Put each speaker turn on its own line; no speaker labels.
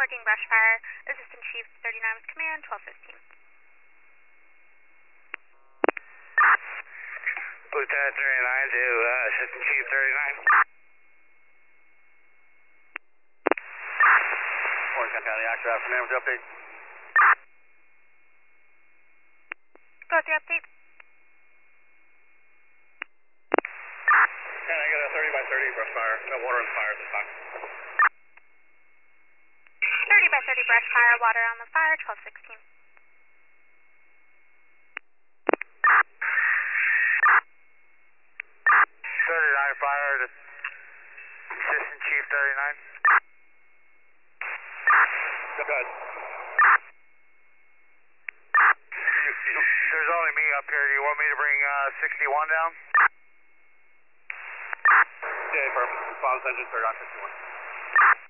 reporting brush fire. Assistant Chief 39 with command, 1215.
Lieutenant 39 to Assistant Chief 39.
Morgan County Actor after man with the update.
Go with the update.
And I got a 30 by 30 brush fire. No water on the fire at this time.
30 by 30 brush fire, water on the fire, 1216.
39 fire to Assistant Chief 39.
Go ahead.
There's only me up here. Do you want me to bring 61 down?
Yeah, perfect. Response engine, 39 61.